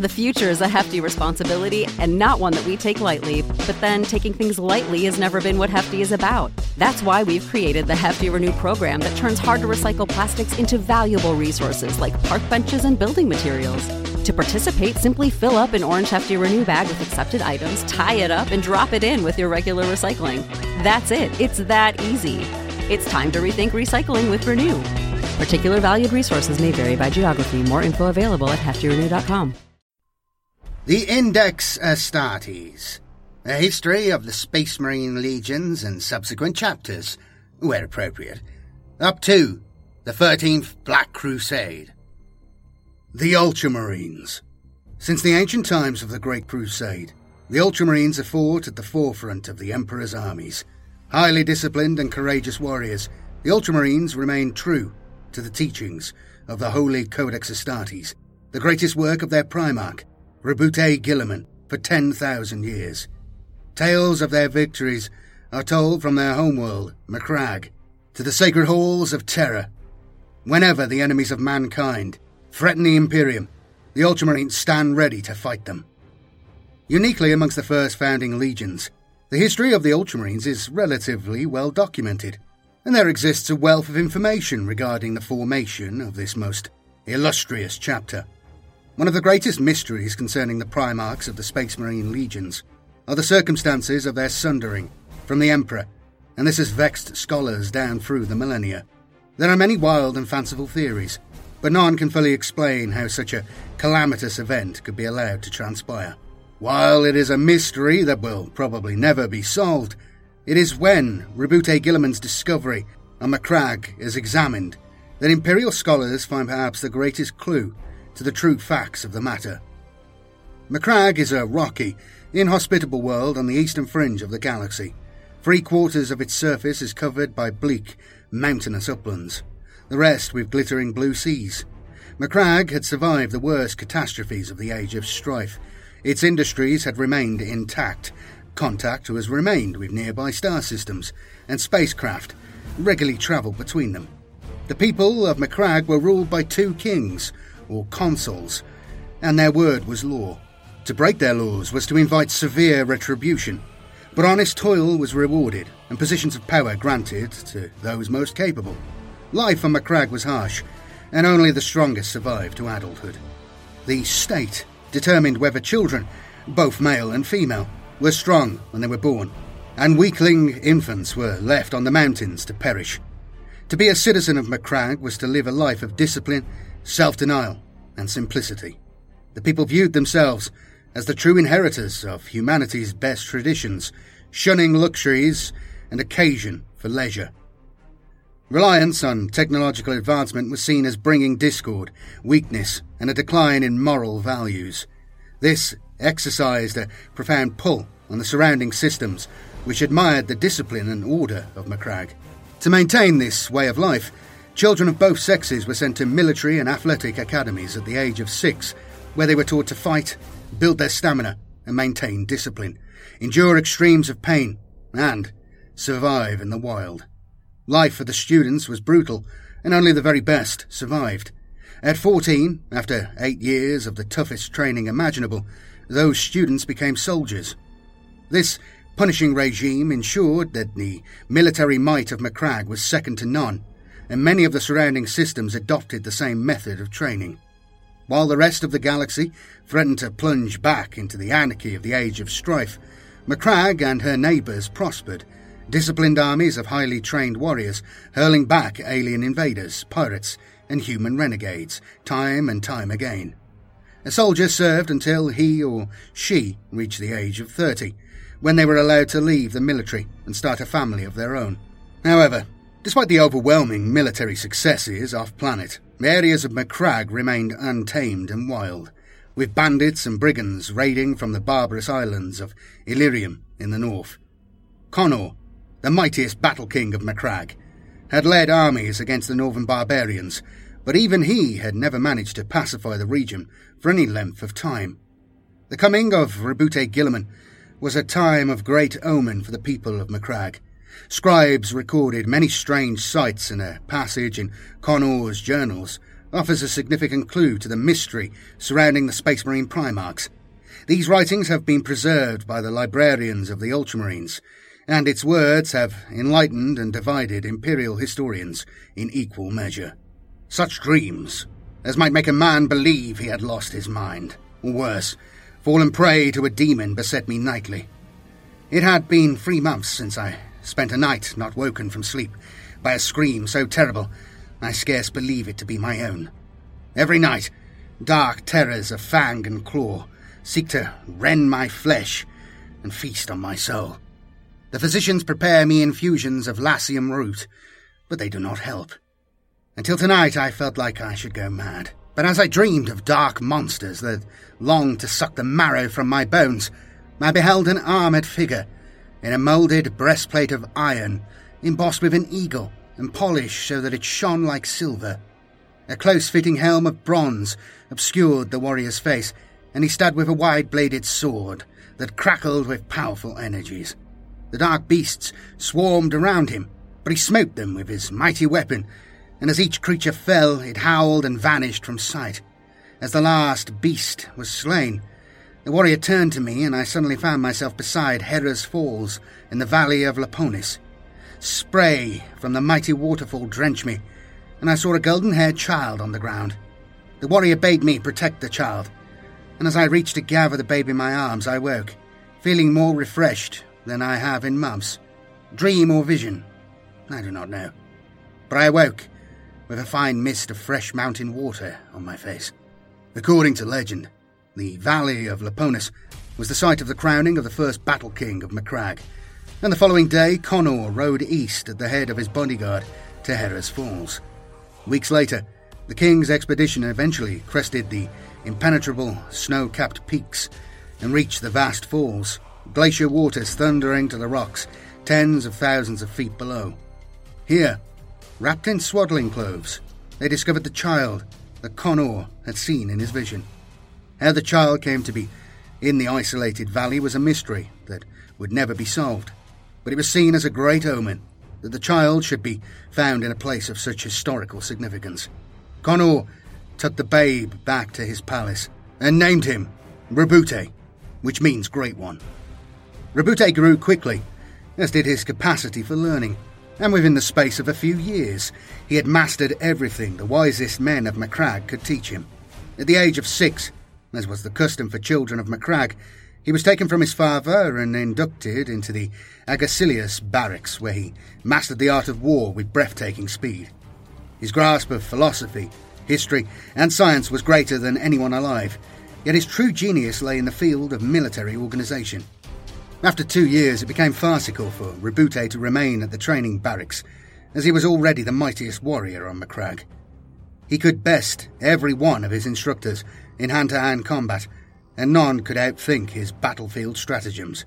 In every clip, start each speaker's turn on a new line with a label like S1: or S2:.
S1: The future is a hefty responsibility and not one that we take lightly, but then taking things lightly has never been what Hefty is about. That's why we've created the Hefty Renew program that turns hard-to-recycle plastics into valuable resources like park benches and building materials. To participate, simply fill up an orange Hefty Renew bag with accepted items, tie it up, and drop it in with your regular recycling. That's it. It's that easy. It's time to rethink recycling with Renew. Particular valued resources may vary by geography. More info available at heftyrenew.com.
S2: The Index Astartes, a history of the Space Marine legions and subsequent chapters, where appropriate, up to the 13th Black Crusade. The Ultramarines. Since the ancient times of the Great Crusade, the Ultramarines have fought at the forefront of the Emperor's armies. Highly disciplined and courageous warriors, the Ultramarines remain true to the teachings of the Holy Codex Astartes, the greatest work of their Primarch, Roboute Guilliman, for 10,000 years. Tales of their victories are told from their homeworld, Macragge, to the sacred halls of Terra. Whenever the enemies of mankind threaten the Imperium, the Ultramarines stand ready to fight them. Uniquely amongst the first founding legions, the history of the Ultramarines is relatively well documented, and there exists a wealth of information regarding the formation of this most illustrious chapter. One of the greatest mysteries concerning the Primarchs of the Space Marine legions are the circumstances of their sundering from the Emperor, and this has vexed scholars down through the millennia. There are many wild and fanciful theories, but none can fully explain how such a calamitous event could be allowed to transpire. While it is a mystery that will probably never be solved, it is when Roboute Guilliman's discovery on Macragge is examined that Imperial scholars find perhaps the greatest clue to the true facts of the matter. Macragge is a rocky, inhospitable world on the eastern fringe of the galaxy. 3/4 of its surface is covered by bleak, mountainous uplands, the rest with glittering blue seas. Macragge had survived the worst catastrophes of the Age of Strife. Its industries had remained intact. Contact has remained with nearby star systems, and spacecraft regularly travelled between them. The people of Macragge were ruled by 2 kings, or consuls, and their word was law. To break their laws was to invite severe retribution, but honest toil was rewarded and positions of power granted to those most capable. Life on Macragge was harsh, and only the strongest survived to adulthood. The state determined whether children, both male and female, were strong when they were born, and weakling infants were left on the mountains to perish. To be a citizen of Macragge was to live a life of discipline, self-denial, and simplicity. The people viewed themselves as the true inheritors of humanity's best traditions, shunning luxuries and occasion for leisure. Reliance on technological advancement was seen as bringing discord, weakness, and a decline in moral values. This exercised a profound pull on the surrounding systems, which admired the discipline and order of Macragge. To maintain this way of life, children of both sexes were sent to military and athletic academies at the age of 6, where they were taught to fight, build their stamina, and maintain discipline, endure extremes of pain, and survive in the wild. Life for the students was brutal, and only the very best survived. At 14, after 8 years of the toughest training imaginable, those students became soldiers. This punishing regime ensured that the military might of Macragge was second to none, and many of the surrounding systems adopted the same method of training. While the rest of the galaxy threatened to plunge back into the anarchy of the Age of Strife, Macragge and her neighbours prospered, disciplined armies of highly trained warriors hurling back alien invaders, pirates, and human renegades, time and time again. A soldier served until he or she reached the age of 30, when they were allowed to leave the military and start a family of their own. However, despite the overwhelming military successes off-planet, areas of Macragge remained untamed and wild, with bandits and brigands raiding from the barbarous islands of Illyrium in the north. Connor, the mightiest battle king of Macragge, had led armies against the northern barbarians, but even he had never managed to pacify the region for any length of time. The coming of Roboute Guilliman was a time of great omen for the people of Macragge. Scribes recorded many strange sights in a passage in Connor's journals, offers a significant clue to the mystery surrounding the Space Marine Primarchs. These writings have been preserved by the librarians of the Ultramarines, and its words have enlightened and divided Imperial historians in equal measure. Such dreams as might make a man believe he had lost his mind, or worse, fallen prey to a demon beset me nightly. It had been 3 months since I spent a night not woken from sleep by a scream so terrible I scarce believe it to be my own. Every night, dark terrors of fang and claw seek to rend my flesh and feast on my soul. The physicians prepare me infusions of Lassium root, but they do not help. Until tonight I felt like I should go mad. But as I dreamed of dark monsters that longed to suck the marrow from my bones, I beheld an armoured figure in a moulded breastplate of iron, embossed with an eagle and polished so that it shone like silver. A close-fitting helm of bronze obscured the warrior's face, and he stood with a wide-bladed sword that crackled with powerful energies. The dark beasts swarmed around him, but he smote them with his mighty weapon, and as each creature fell, it howled and vanished from sight. As the last beast was slain, the warrior turned to me, and I suddenly found myself beside Hera's Falls in the valley of Laponis. Spray from the mighty waterfall drenched me, and I saw a golden-haired child on the ground. The warrior bade me protect the child, and as I reached to gather the baby in my arms, I woke, feeling more refreshed than I have in months. Dream or vision, I do not know. But I awoke with a fine mist of fresh mountain water on my face. According to legend, the valley of Laponis was the site of the crowning of the first Battle King of Macragge, and the following day Connor rode east at the head of his bodyguard to Hera's Falls. Weeks later, the king's expedition eventually crested the impenetrable snow-capped peaks and reached the vast falls, glacier waters thundering to the rocks tens of thousands of feet below. Here, wrapped in swaddling clothes, they discovered the child that Connor had seen in his vision. How the child came to be in the isolated valley was a mystery that would never be solved, but it was seen as a great omen that the child should be found in a place of such historical significance. Connor took the babe back to his palace and named him Roboute, which means Great One. Roboute grew quickly, as did his capacity for learning, and within the space of a few years he had mastered everything the wisest men of Macragge could teach him. At the age of 6, as was the custom for children of Macragge, he was taken from his father and inducted into the Agacilius barracks, where he mastered the art of war with breathtaking speed. His grasp of philosophy, history, and science was greater than anyone alive, yet his true genius lay in the field of military organisation. After 2 years, it became farcical for Roboute to remain at the training barracks, as he was already the mightiest warrior on Macragge. He could best every one of his instructors in hand-to-hand combat, and none could outthink his battlefield stratagems.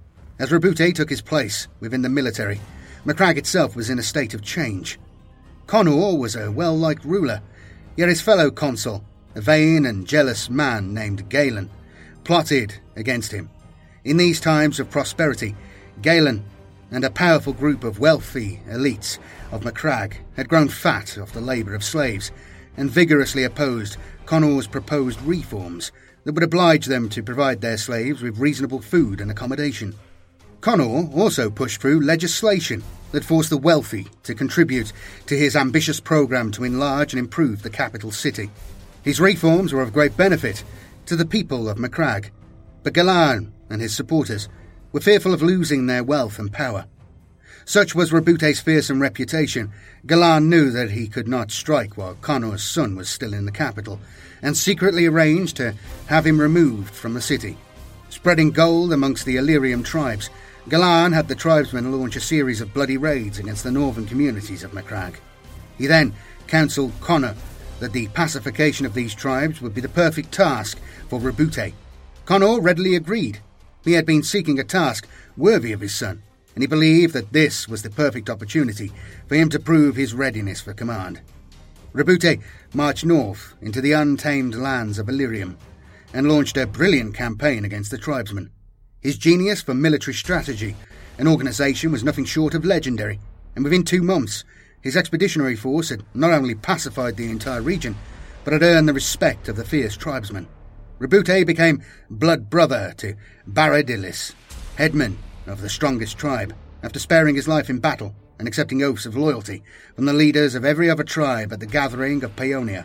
S2: As Roboute took his place within the military, Macragge itself was in a state of change. Connor was a well-liked ruler, yet his fellow consul, a vain and jealous man named Galen, plotted against him. In these times of prosperity, Galen and a powerful group of wealthy elites of Macragge had grown fat off the labour of slaves and vigorously opposed Connor's proposed reforms that would oblige them to provide their slaves with reasonable food and accommodation. Connor also pushed through legislation that forced the wealthy to contribute to his ambitious programme to enlarge and improve the capital city. His reforms were of great benefit to the people of Macragge, but Galan and his supporters were fearful of losing their wealth and power. Such was Roboute's fearsome reputation, Galan knew that he could not strike while Connor's son was still in the capital, and secretly arranged to have him removed from the city. Spreading gold amongst the Illyrium tribes, Galan had the tribesmen launch a series of bloody raids against the northern communities of Macragge. He then counselled Connor that the pacification of these tribes would be the perfect task for Roboute. Connor readily agreed. He had been seeking a task worthy of his son, and he believed that this was the perfect opportunity for him to prove his readiness for command. Roboute marched north into the untamed lands of Illyrium and launched a brilliant campaign against the tribesmen. His genius for military strategy and organisation was nothing short of legendary, and within 2 months His expeditionary force had not only pacified the entire region, but had earned the respect of the fierce tribesmen. Roboute became blood brother to Baradilis, headman of the strongest tribe, after sparing his life in battle and accepting oaths of loyalty from the leaders of every other tribe at the gathering of Paeonia.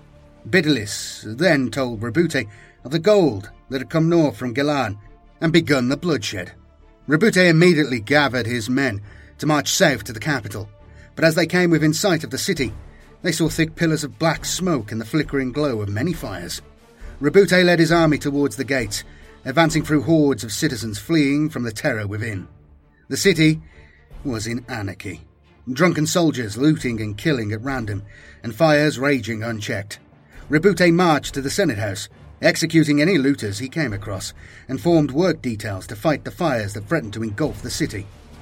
S2: Bidilis then told Roboute of the gold that had come north from Gilan and begun the bloodshed. Roboute immediately gathered his men to march south to the capital, but as they came within sight of the city, they saw thick pillars of black smoke and the flickering glow of many fires. Roboute led his army towards the gates, advancing through hordes of citizens fleeing from the terror within. The city was in anarchy. Drunken soldiers looting and killing at random, and fires raging unchecked. Roboute marched to the Senate House, executing any looters he came across, and formed work details to fight the fires that threatened to engulf the city.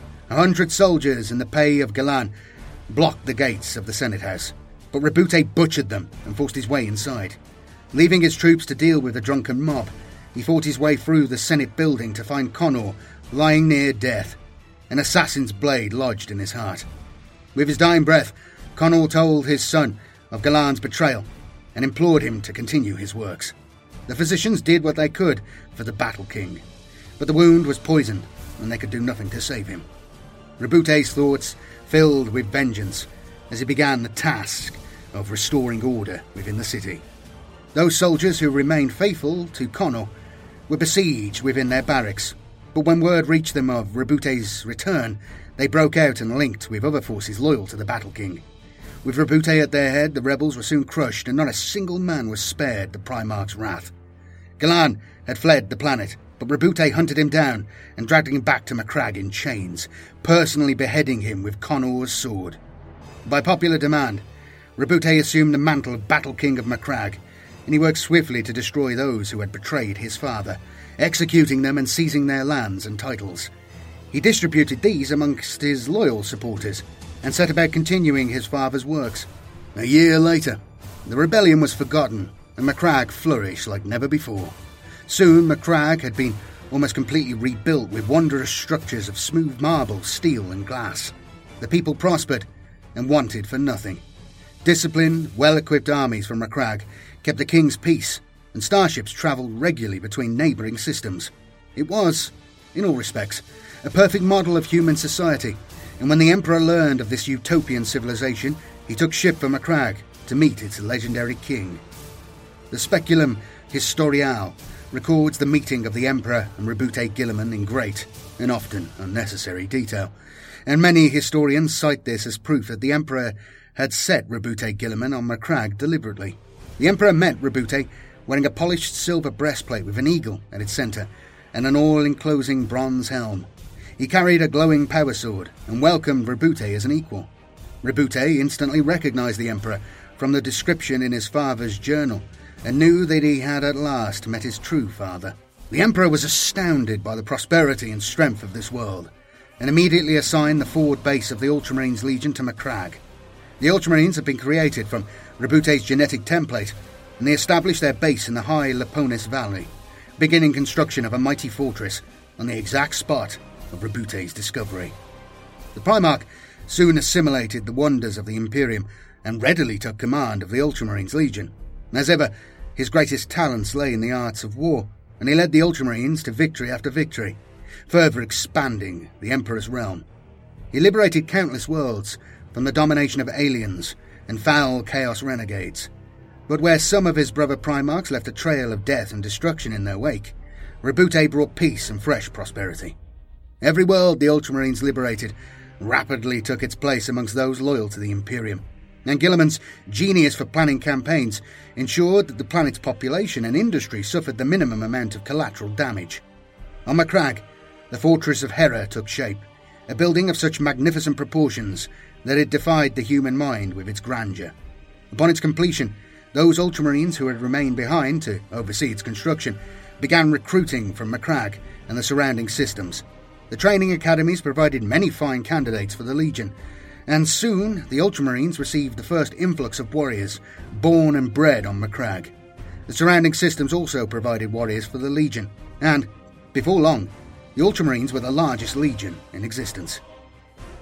S2: 100 soldiers in the pay of Gilan blocked the gates of the Senate House, but Roboute butchered them and forced his way inside. Leaving his troops to deal with the drunken mob, he fought his way through the Senate building to find Connor lying near death, an assassin's blade lodged in his heart. With his dying breath, Connor told his son of Gilan's betrayal and implored him to continue his works. The physicians did what they could for the Battle King, but the wound was poisoned and they could do nothing to save him. Roboute's thoughts filled with vengeance as he began the task of restoring order within the city. Those soldiers who remained faithful to Connor were besieged within their barracks, but when word reached them of Roboute's return, they broke out and linked with other forces loyal to the Battle King. With Roboute at their head, the rebels were soon crushed, and not a single man was spared the Primarch's wrath. Gilan had fled the planet, but Roboute hunted him down and dragged him back to Macragge in chains, personally beheading him with Connor's sword. By popular demand, Roboute assumed the mantle of Battle King of Macragge, and he worked swiftly to destroy those who had betrayed his father, executing them and seizing their lands and titles. He distributed these amongst his loyal supporters and set about continuing his father's works. A year later, the rebellion was forgotten and Macragge flourished like never before. Soon Macragge had been almost completely rebuilt with wondrous structures of smooth marble, steel and glass. The people prospered and wanted for nothing. Disciplined, well-equipped armies from Macragge kept the king's peace, and starships travelled regularly between neighbouring systems. It was, in all respects, a perfect model of human society, and when the Emperor learned of this utopian civilization, he took ship for Macragge to meet its legendary king. The Speculum Historiale records the meeting of the Emperor and Roboute Guilliman in great and often unnecessary detail, and many historians cite this as proof that the Emperor had set Roboute Guilliman on Macragge deliberately. The Emperor met Roboute wearing a polished silver breastplate with an eagle at its centre and an all-enclosing bronze helm. He carried a glowing power sword and welcomed Roboute as an equal. Roboute instantly recognised the Emperor from the description in his father's journal and knew that he had at last met his true father. The Emperor was astounded by the prosperity and strength of this world and immediately assigned the forward base of the Ultramarines Legion to Macragge. The Ultramarines had been created from Roboute's genetic template, and they established their base in the high Laponis Valley, beginning construction of a mighty fortress on the exact spot of Roboute's discovery. The Primarch soon assimilated the wonders of the Imperium and readily took command of the Ultramarines Legion. As ever, his greatest talents lay in the arts of war, and he led the Ultramarines to victory after victory, further expanding the Emperor's realm. He liberated countless worlds from the domination of aliens and foul chaos renegades. But where some of his brother Primarchs left a trail of death and destruction in their wake, Roboute brought peace and fresh prosperity. Every world the Ultramarines liberated rapidly took its place amongst those loyal to the Imperium, and Guilliman's genius for planning campaigns ensured that the planet's population and industry suffered the minimum amount of collateral damage. On Macragge, the fortress of Hera took shape, a building of such magnificent proportions that it defied the human mind with its grandeur. Upon its completion, those Ultramarines who had remained behind to oversee its construction began recruiting from Macragge and the surrounding systems. The training academies provided many fine candidates for the Legion, and soon the Ultramarines received the first influx of warriors born and bred on Macragge. The surrounding systems also provided warriors for the Legion, and, before long, the Ultramarines were the largest legion in existence.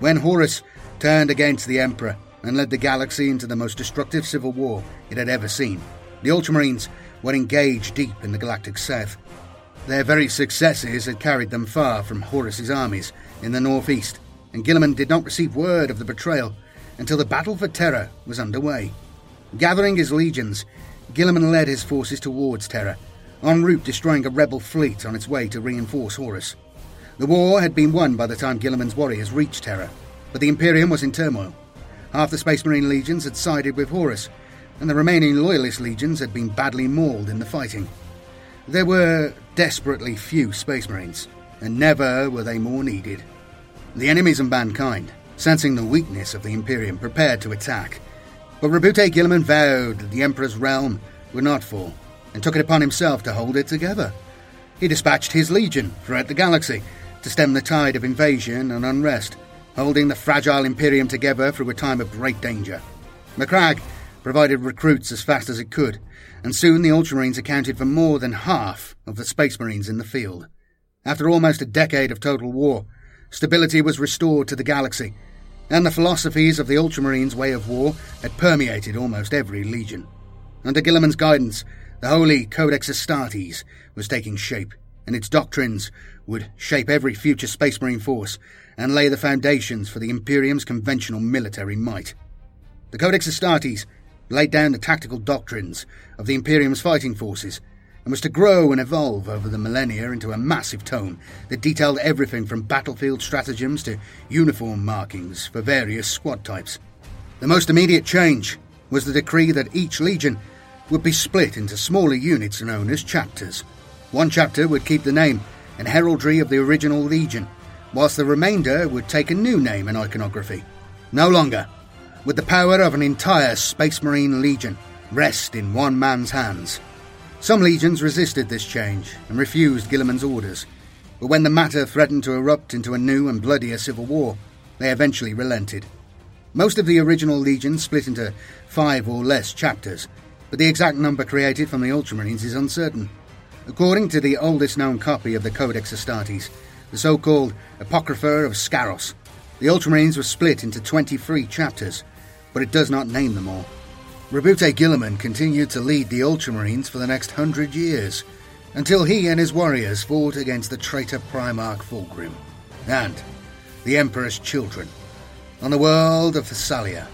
S2: When Horus turned against the Emperor and led the galaxy into the most destructive civil war it had ever seen, the Ultramarines were engaged deep in the galactic south. Their very successes had carried them far from Horus's armies in the northeast, and Guilliman did not receive word of the betrayal until the battle for Terra was underway. Gathering his legions, Guilliman led his forces towards Terra, en route destroying a rebel fleet on its way to reinforce Horus. The war had been won by the time Guilliman's warriors reached Terra, but the Imperium was in turmoil. Half the Space Marine legions had sided with Horus, and the remaining Loyalist legions had been badly mauled in the fighting. There were desperately few Space Marines, and never were they more needed. The enemies of mankind, sensing the weakness of the Imperium, prepared to attack. But Roboute Guilliman vowed that the Emperor's realm would not fall, and took it upon himself to hold it together. He dispatched his legion throughout the galaxy to stem the tide of invasion and unrest, holding the fragile Imperium together through a time of great danger. Macragge provided recruits as fast as it could, and soon the Ultramarines accounted for more than half of the Space Marines in the field. After almost a decade of total war, stability was restored to the galaxy, and the philosophies of the Ultramarines' way of war had permeated almost every legion. Under Guilliman's guidance, the holy Codex Astartes was taking shape, and its doctrines would shape every future Space Marine force and lay the foundations for the Imperium's conventional military might. The Codex Astartes laid down the tactical doctrines of the Imperium's fighting forces and was to grow and evolve over the millennia into a massive tome that detailed everything from battlefield stratagems to uniform markings for various squad types. The most immediate change was the decree that each legion would be split into smaller units known as chapters. One chapter would keep the name and heraldry of the original legion, whilst the remainder would take a new name and iconography. No longer would the power of an entire Space Marine legion rest in one man's hands. Some legions resisted this change and refused Guilliman's orders, but when the matter threatened to erupt into a new and bloodier civil war, they eventually relented. Most of the original legion split into 5 or less chapters, but the exact number created from the Ultramarines is uncertain. According to the oldest known copy of the Codex Astartes, the so-called Apocrypha of Scaros, the Ultramarines were split into 23 chapters, but it does not name them all. Roboute Guilliman continued to lead the Ultramarines for the next 100 years, until he and his warriors fought against the traitor Primarch Fulgrim and the Emperor's children on the world of Thessalia.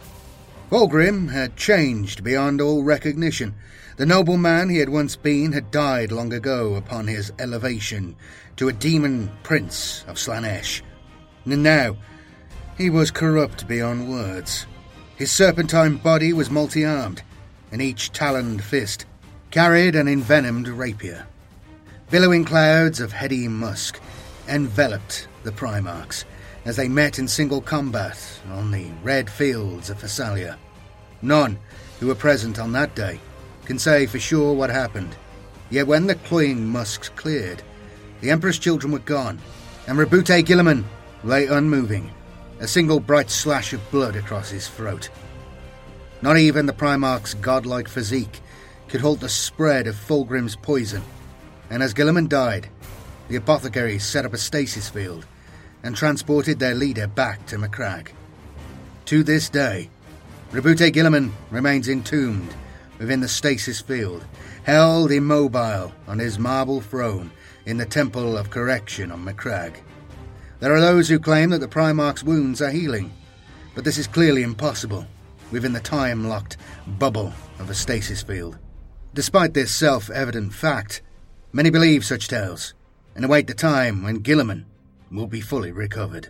S2: Fulgrim had changed beyond all recognition. The noble man he had once been had died long ago upon his elevation to a demon prince of Slaanesh, and now he was corrupt beyond words. His serpentine body was multi-armed, and each taloned fist carried an envenomed rapier. Billowing clouds of heady musk enveloped the Primarchs as they met in single combat on the red fields of Thessalia. None who were present on that day can say for sure what happened, yet when the cloying musks cleared, the Emperor's children were gone, and Roboute Guilliman lay unmoving, a single bright slash of blood across his throat. Not even the Primarch's godlike physique could halt the spread of Fulgrim's poison, and as Guilliman died, the apothecaries set up a stasis field and transported their leader back to Macragge. To this day, Roboute Guilliman remains entombed within the stasis field, held immobile on his marble throne in the Temple of Correction on Macragge. There are those who claim that the Primarch's wounds are healing, but this is clearly impossible within the time-locked bubble of a stasis field. Despite this self-evident fact, many believe such tales and await the time when Guilliman will be fully recovered.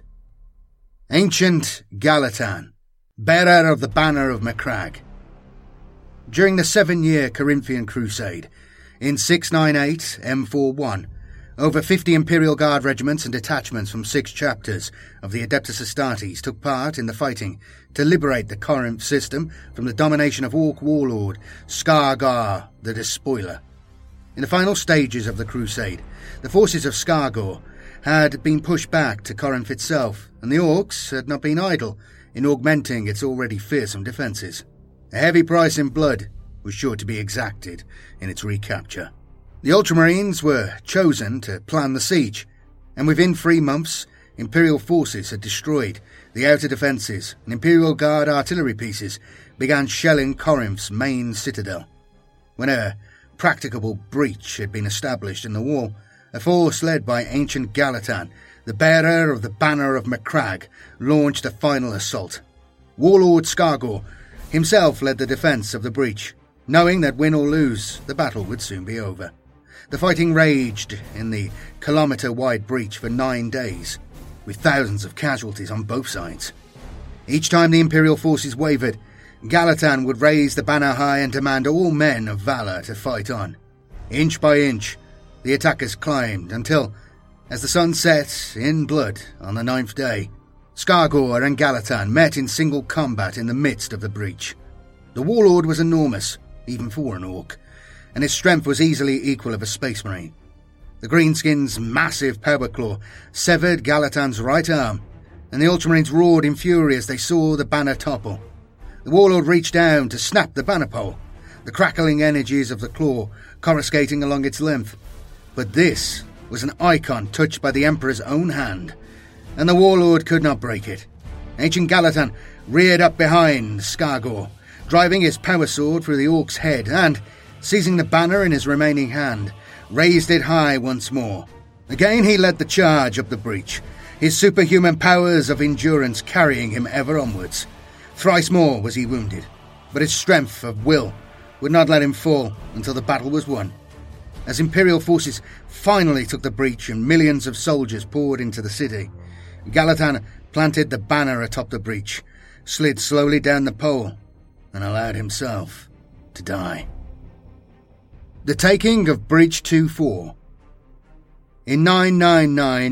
S2: Ancient Galatan, bearer of the banner of Macragge. During the 7-year Corinthian Crusade, in 698 M41, over 50 Imperial Guard regiments and detachments from 6 chapters of the Adeptus Astartes took part in the fighting to liberate the Corinth system from the domination of Orc warlord Skargar the Despoiler. In the final stages of the crusade, the forces of Skargar had been pushed back to Corinth itself, and the Orcs had not been idle in augmenting its already fearsome defences. A heavy price in blood was sure to be exacted in its recapture. The Ultramarines were chosen to plan the siege, and within 3 months Imperial forces had destroyed the outer defences, and Imperial Guard artillery pieces began shelling Corinth's main citadel. When a practicable breach had been established in the wall, a force led by ancient Galatan, the bearer of the Banner of Macragge, launched a final assault. Warlord Skargor himself led the defence of the breach, knowing that win or lose, the battle would soon be over. The fighting raged in the kilometre-wide breach for 9 days, with thousands of casualties on both sides. Each time the Imperial forces wavered, Galatan would raise the banner high and demand all men of valour to fight on. Inch by inch, the attackers climbed until, as the sun set in blood on the 9th day, Skargor and Galatan met in single combat in the midst of the breach. The warlord was enormous, even for an orc, and his strength was easily equal of a space marine. The Greenskin's massive power claw severed Galatan's right arm, and the Ultramarines roared in fury as they saw the banner topple. The warlord reached down to snap the banner pole, the crackling energies of the claw coruscating along its length. But this was an icon touched by the Emperor's own hand, and the warlord could not break it. Ancient Galatan reared up behind Skargor, driving his power sword through the orc's head, and, seizing the banner in his remaining hand, raised it high once more. Again he led the charge up the breach, his superhuman powers of endurance carrying him ever onwards. Thrice more was he wounded, but his strength of will would not let him fall until the battle was won. As Imperial forces finally took the breach and millions of soldiers poured into the city, Galatan planted the banner atop the breach, slid slowly down the pole, and allowed himself to die. The taking of Bridge 2-4. In 999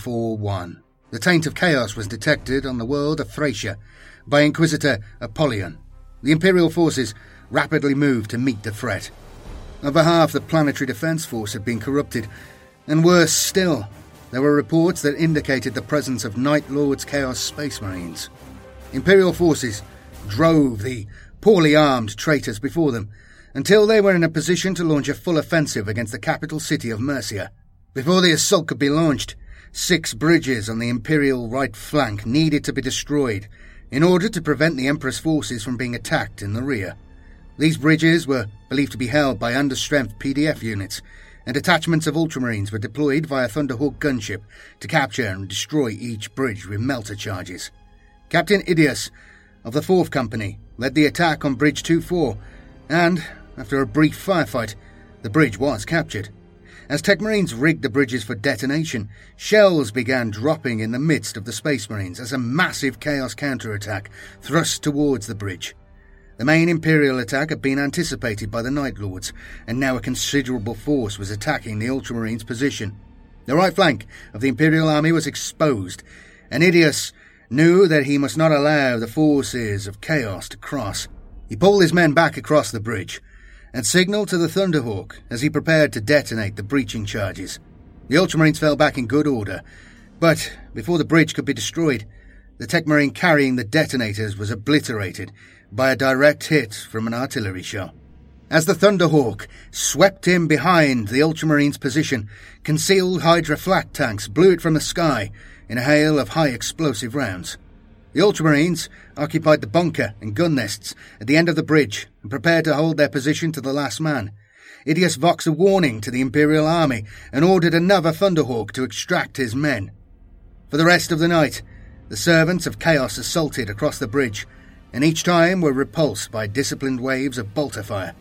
S2: M41, the taint of chaos was detected on the world of Thracia by Inquisitor Apollyon. The Imperial forces rapidly moved to meet the threat. Over half the planetary defence force had been corrupted, and worse still, there were reports that indicated the presence of Night Lord's Chaos Space Marines. Imperial forces drove the poorly armed traitors before them until they were in a position to launch a full offensive against the capital city of Mercia. Before the assault could be launched, 6 bridges on the Imperial right flank needed to be destroyed in order to prevent the Emperor's forces from being attacked in the rear. These bridges were believed to be held by understrength PDF units, and detachments of Ultramarines were deployed via Thunderhawk gunship to capture and destroy each bridge with melter charges. Captain Idias of the 4th Company led the attack on Bridge 2-4, and, after a brief firefight, the bridge was captured. As Tech Marines rigged the bridges for detonation, shells began dropping in the midst of the Space Marines as a massive Chaos counterattack thrust towards the bridge. The main Imperial attack had been anticipated by the Night Lords, and now a considerable force was attacking the Ultramarines' position. The right flank of the Imperial army was exposed, and Idias knew that he must not allow the forces of Chaos to cross. He pulled his men back across the bridge, and signalled to the Thunderhawk as he prepared to detonate the breaching charges. The Ultramarines fell back in good order, but before the bridge could be destroyed, the Tech Marine carrying the detonators was obliterated by a direct hit from an artillery shell. As the Thunderhawk swept in behind the Ultramarines' position, concealed Hydra flak tanks blew it from the sky in a hail of high explosive rounds. The Ultramarines occupied the bunker and gun nests at the end of the bridge and prepared to hold their position to the last man. Idias voxed a warning to the Imperial army and ordered another Thunderhawk to extract his men. For the rest of the night, the servants of Chaos assaulted across the bridge, and each time were repulsed by disciplined waves of bolter fire.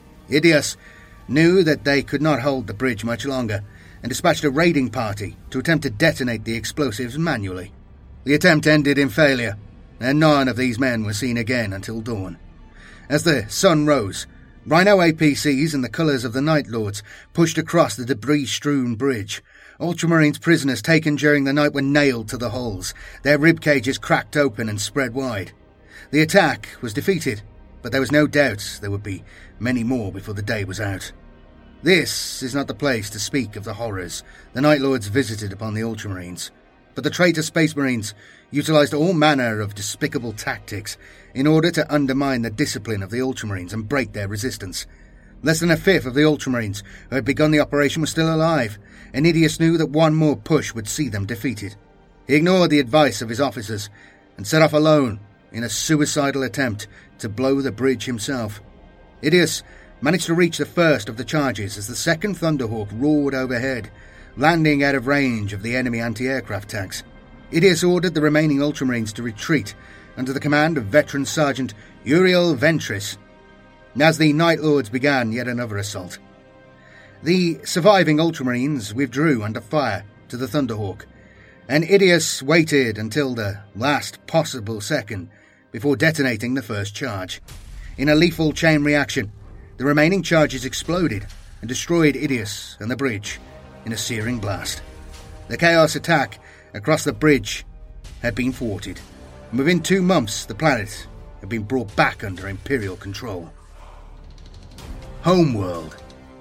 S2: Idias knew that they could not hold the bridge much longer, and dispatched a raiding party to attempt to detonate the explosives manually. The attempt ended in failure, and none of these men were seen again until dawn. As the sun rose, Rhino APCs in the colours of the Night Lords pushed across the debris-strewn bridge. Ultramarines prisoners taken during the night were nailed to the hulls, their rib cages cracked open and spread wide. The attack was defeated, but there was no doubt there would be many more before the day was out. This is not the place to speak of the horrors the Night Lords visited upon the Ultramarines, but the traitor Space Marines utilised all manner of despicable tactics in order to undermine the discipline of the Ultramarines and break their resistance. Less than a fifth of the Ultramarines who had begun the operation were still alive, and Idias knew that one more push would see them defeated. He ignored the advice of his officers and set off alone in a suicidal attempt to blow the bridge himself. Idias managed to reach the first of the charges as the second Thunderhawk roared overhead, landing out of range of the enemy anti-aircraft tanks. Idias ordered the remaining Ultramarines to retreat under the command of veteran Sergeant Uriel Ventris, as the Night Lords began yet another assault. The surviving Ultramarines withdrew under fire to the Thunderhawk, and Idias waited until the last possible second before detonating the first charge. In a lethal chain reaction, the remaining charges exploded and destroyed Idias and the bridge in a searing blast. The Chaos attack across the bridge had been thwarted, and within 2 months the planet had been brought back under Imperial control. Homeworld.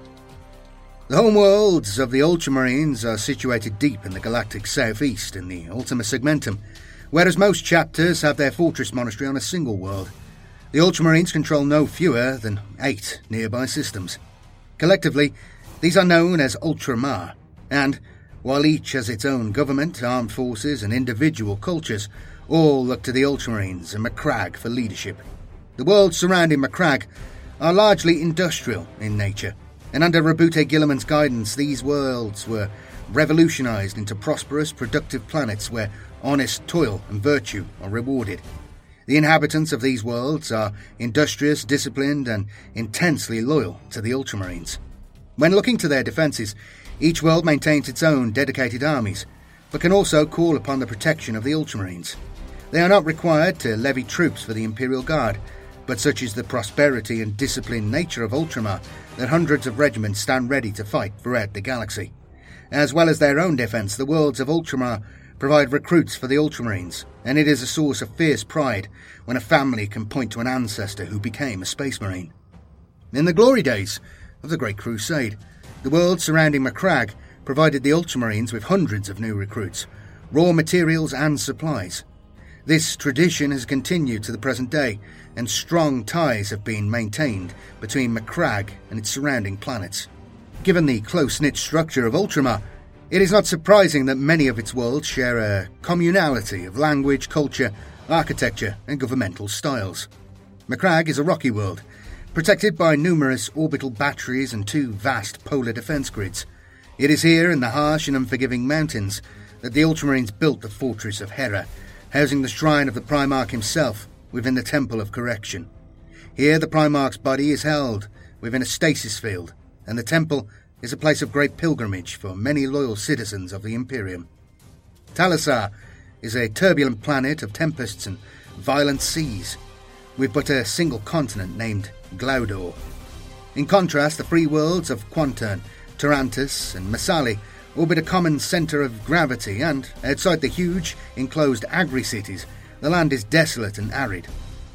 S2: The homeworlds of the Ultramarines are situated deep in the galactic southeast in the Ultima Segmentum, whereas most chapters have their fortress monastery on a single world. The Ultramarines control no fewer than 8 nearby systems. Collectively, these are known as Ultramar, and, while each has its own government, armed forces and individual cultures, all look to the Ultramarines and Macragge for leadership. The worlds surrounding Macragge are largely industrial in nature, and under Roboute Guilliman's guidance these worlds were revolutionized into prosperous, productive planets where honest toil and virtue are rewarded. The inhabitants of these worlds are industrious, disciplined, and intensely loyal to the Ultramarines. When looking to their defences, each world maintains its own dedicated armies, but can also call upon the protection of the Ultramarines. They are not required to levy troops for the Imperial Guard, but such is the prosperity and disciplined nature of Ultramar that hundreds of regiments stand ready to fight throughout the galaxy. As well as their own defence, the worlds of Ultramar provide recruits for the Ultramarines, and it is a source of fierce pride when a family can point to an ancestor who became a Space Marine. In the glory days of the Great Crusade, the world surrounding Macragge provided the Ultramarines with hundreds of new recruits, raw materials and supplies. This tradition has continued to the present day, and strong ties have been maintained between Macragge and its surrounding planets. Given the close-knit structure of Ultramar, it is not surprising that many of its worlds share a communality of language, culture, architecture and governmental styles. Macragge is a rocky world, protected by numerous orbital batteries and 2 vast polar defence grids. It is here in the harsh and unforgiving mountains that the Ultramarines built the fortress of Hera, housing the shrine of the Primarch himself within the Temple of Correction. Here the Primarch's body is held within a stasis field, and the temple is a place of great pilgrimage for many loyal citizens of the Imperium. Talassar is a turbulent planet of tempests and violent seas, with but a single continent named Glaudor. In contrast, the free worlds of Quantern, Tarantus and Masali orbit a common centre of gravity, and outside the huge, enclosed agri-cities, the land is desolate and arid.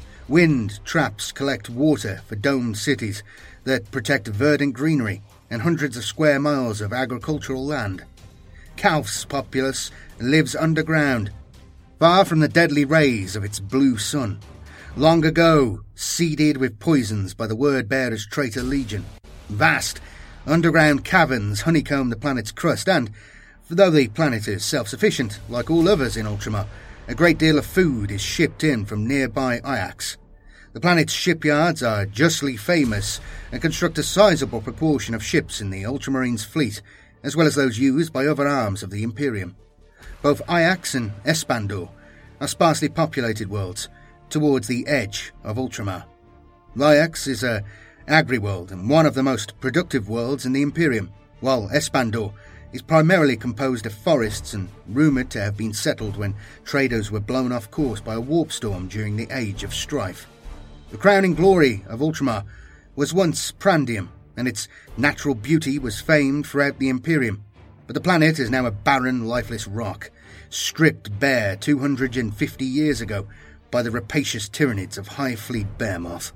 S2: Wind traps collect water for domed cities that protect verdant greenery and hundreds of square miles of agricultural land. Calf's populace lives underground, far from the deadly rays of its blue sun, long ago seeded with poisons by the word-bearer's traitor legion. Vast underground caverns honeycomb the planet's crust, and, though the planet is self-sufficient, like all others in Ultramar, a great deal of food is shipped in from nearby Iax. The planet's shipyards are justly famous and construct a sizable proportion of ships in the Ultramarines' fleet, as well as those used by other arms of the Imperium. Both Iax and Espandor are sparsely populated worlds, towards the edge of Ultramar. Iax is a agri-world and one of the most productive worlds in the Imperium, while Espandor is primarily composed of forests and rumoured to have been settled when traders were blown off course by a warp storm during the Age of Strife. The crowning glory of Ultramar was once Prandium, and its natural beauty was famed throughout the Imperium, but the planet is now a barren, lifeless rock, stripped bare 250 years ago by the rapacious tyrannids of High Fleet Behemoth.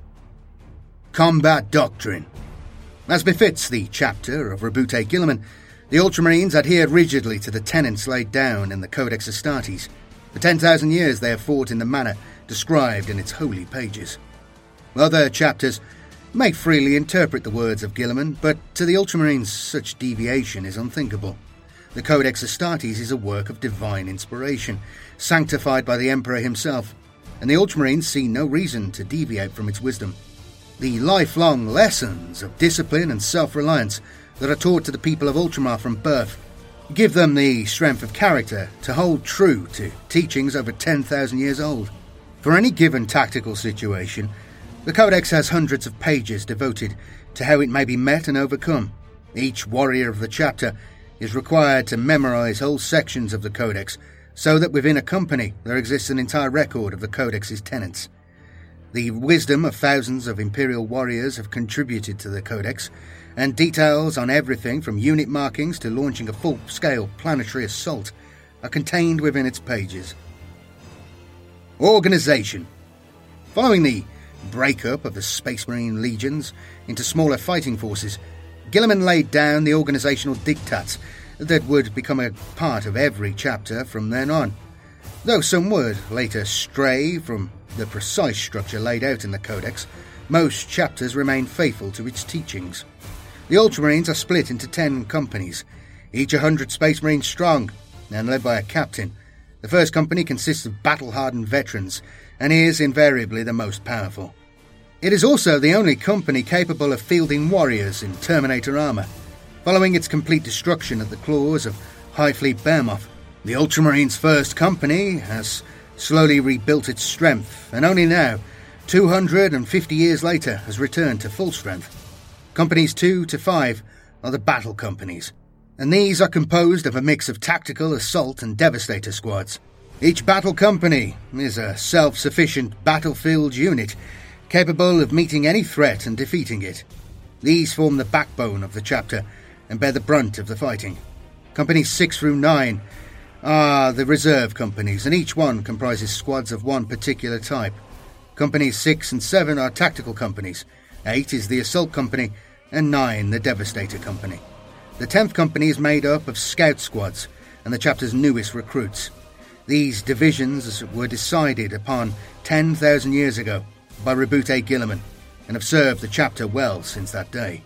S2: Combat Doctrine. As befits the chapter of Roboute Guilliman, the Ultramarines adhered rigidly to the tenets laid down in the Codex Astartes. For 10,000 years they have fought in the manner described in its holy pages. Other chapters may freely interpret the words of Guilliman, but to the Ultramarines such deviation is unthinkable. The Codex Astartes is a work of divine inspiration, sanctified by the Emperor himself, and the Ultramarines see no reason to deviate from its wisdom. The lifelong lessons of discipline and self-reliance that are taught to the people of Ultramar from birth give them the strength of character to hold true to teachings over 10,000 years old. For any given tactical situation, the Codex has hundreds of pages devoted to how it may be met and overcome. Each warrior of the chapter is required to memorize whole sections of the Codex, so that within a company there exists an entire record of the Codex's tenets. The wisdom of thousands of Imperial warriors have contributed to the Codex, and details on everything from unit markings to launching a full-scale planetary assault are contained within its pages. Organization. Following the breakup of the Space Marine legions into smaller fighting forces, Guilliman laid down the organizational diktats that would become a part of every chapter from then on. Though some would later stray from the precise structure laid out in the Codex, most chapters remain faithful to its teachings. The Ultramarines are split into 10 companies, each 100 Space Marines strong, and led by a captain. The first company consists of battle-hardened veterans, and is invariably the most powerful. It is also the only company capable of fielding warriors in Terminator armor. Following its complete destruction at the claws of High Fleet Behemoth, the Ultramarines' first company has slowly rebuilt its strength, and only now, 250 years later, has returned to full strength. Companies 2 to 5 are the battle companies, and these are composed of a mix of tactical, assault, and devastator squads. Each battle company is a self-sufficient battlefield unit, capable of meeting any threat and defeating it. These form the backbone of the chapter and bear the brunt of the fighting. Companies 6 through 9 are the reserve companies, and each one comprises squads of one particular type. Companies 6 and 7 are tactical companies, 8 is the assault company, and 9 the devastator company. The 10th company is made up of scout squads and the chapter's newest recruits. These divisions were decided upon 10,000 years ago by Roboute Guilliman, and have served the chapter well since that day.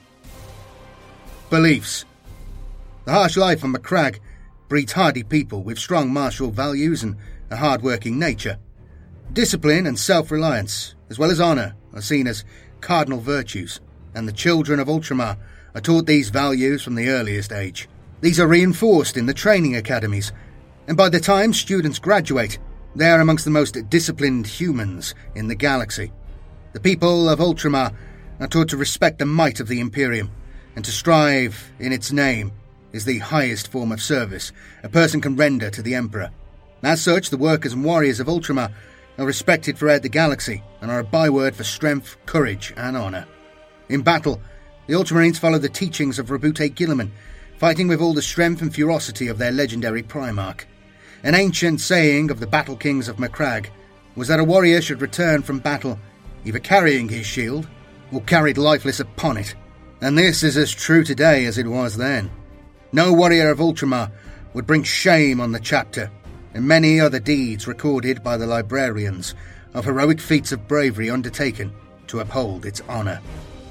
S2: Beliefs. The harsh life on Macragge breeds hardy people with strong martial values and a hard-working nature. Discipline and self-reliance, as well as honour, are seen as cardinal virtues, and the children of Ultramar are taught these values from the earliest age. These are reinforced in the training academies, and by the time students graduate, they are amongst the most disciplined humans in the galaxy. The people of Ultramar are taught to respect the might of the Imperium, and to strive in its name is the highest form of service a person can render to the Emperor. As such, the workers and warriors of Ultramar are respected throughout the galaxy, and are a byword for strength, courage, and honour. In battle, the Ultramarines follow the teachings of Roboute Guilliman, fighting with all the strength and ferocity of their legendary Primarch. An ancient saying of the Battle Kings of Macragge was that a warrior should return from battle either carrying his shield or carried lifeless upon it, and this is as true today as it was then. No warrior of Ultramar would bring shame on the chapter, and many other deeds recorded by the librarians of heroic feats of bravery undertaken to uphold its honour.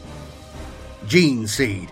S2: Gene Seed.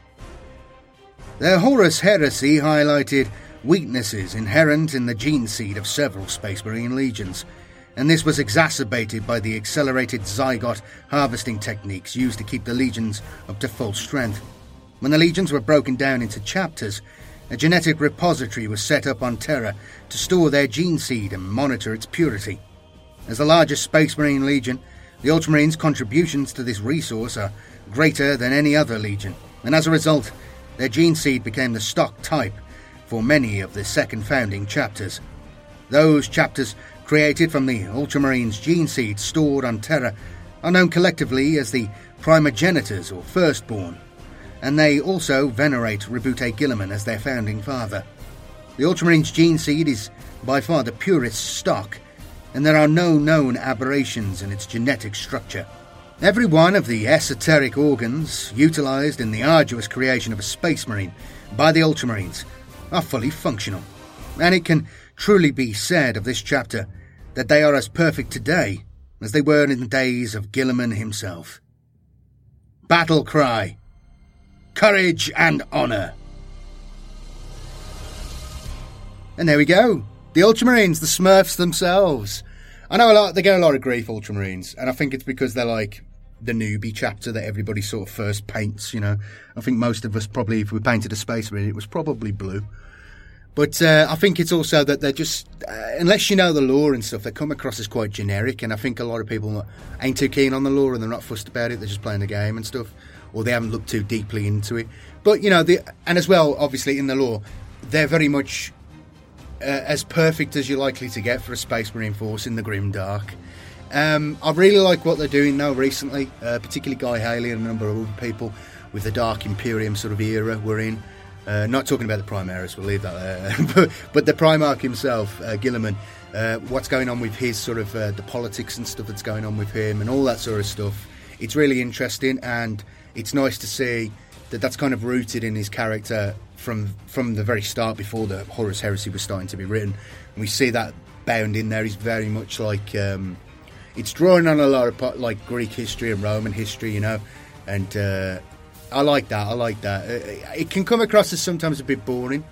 S2: The Horus Heresy highlighted weaknesses inherent in the gene seed of several Space Marine legions, and this was exacerbated by the accelerated zygote harvesting techniques used to keep the legions up to full strength. When the legions were broken down into chapters, a genetic repository was set up on Terra to store their gene seed and monitor its purity. As the largest Space Marine legion, the Ultramarines' contributions to this resource are greater than any other legion, and as a result, their gene seed became the stock type for many of the second founding chapters. Those chapters created from the Ultramarines' gene seed stored on Terra are known collectively as the Primogenitors, or Firstborn, and they also venerate Roboute Guilliman as their founding father. The Ultramarines' gene seed is by far the purest stock, and there are no known aberrations in its genetic structure. Every one of the esoteric organs utilised in the arduous creation of a Space Marine by the Ultramarines are fully functional, and it can truly be said of this chapter that they are as perfect today as they were in the days of Guilliman himself. Battle Cry. Courage and honour. And there we go. The Ultramarines, the Smurfs themselves. I know they get a lot of grief, Ultramarines, and I think it's because they're like the newbie chapter that everybody sort of first paints, you know. I think most of us probably, if we painted a Space Marine, it was probably blue. But I think it's also that they're just, unless you know the lore and stuff, they come across as quite generic, and I think a lot of people ain't too keen on the lore and they're not fussed about it, they're just playing the game and stuff, or they haven't looked too deeply into it. But, you know, and as well, obviously, in the lore, they're very much as perfect as you're likely to get for a Space Marine force in the Grimdark. I really like what they're doing now recently, particularly Guy Haley and a number of other people with the Dark Imperium sort of era we're in. Not talking about the Primaris, we'll leave that there. but the Primarch himself, Guilliman, what's going on with his sort of the politics and stuff that's going on with him and all that sort of stuff. It's really interesting, and it's nice to see that that's kind of rooted in his character from the very start, before the Horus Heresy was starting to be written. And we see that bound in there. He's very much like it's drawing on a lot of like Greek history and Roman history, you know, and I like that. It can come across as sometimes a bit boring,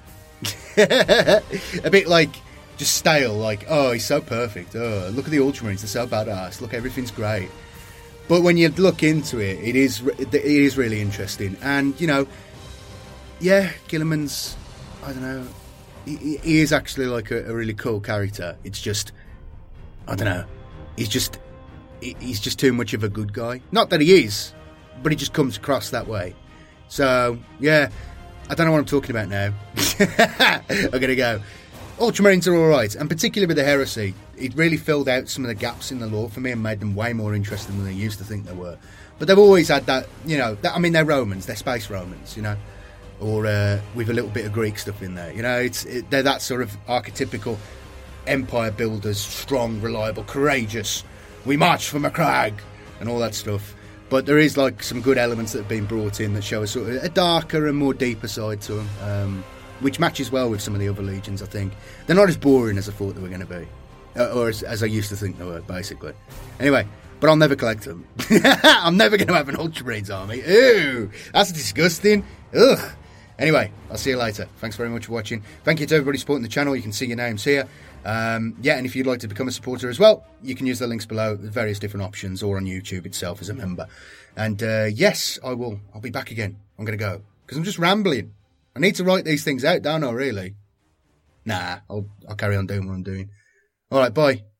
S2: a bit like just stale. Like, oh, he's so perfect. Oh, look at the Ultramarines; they're so badass. Look, everything's great. But when you look into it, it is really interesting. And you know, yeah, Guilliman's, I don't know, he is actually like a really cool character. It's just, I don't know, he's just too much of a good guy. Not that he is, but he just comes across that way. So, yeah, I don't know what I'm talking about now. I'm going to go. Ultramarines are alright, and particularly with the Heresy, it really filled out some of the gaps in the lore for me and made them way more interesting than they used to think they were. But they've always had that, you know, I mean, they're Romans, they're space Romans, you know, or with a little bit of Greek stuff in there. You know, they're that sort of archetypical empire builders, strong, reliable, courageous, we march from a crag, and all that stuff. But there is like some good elements that have been brought in that show a sort of a darker and more deeper side to them, which matches well with some of the other legions, I think. They're not as boring as I thought they were going to be, or as I used to think they were, basically. Anyway, but I'll never collect them. I'm never going to have an Ultramarines army. Ew, that's disgusting. Ugh. Anyway, I'll see you later. Thanks very much for watching. Thank you to everybody supporting the channel. You can see your names here. Yeah, and if you'd like to become a supporter as well, you can use the links below, the various different options, or on YouTube itself as a member. And yes, I'll be back again. I'm going to go, because I'm just rambling. I need to write these things out, don't I, really? Nah, I'll carry on doing what I'm doing. All right, bye.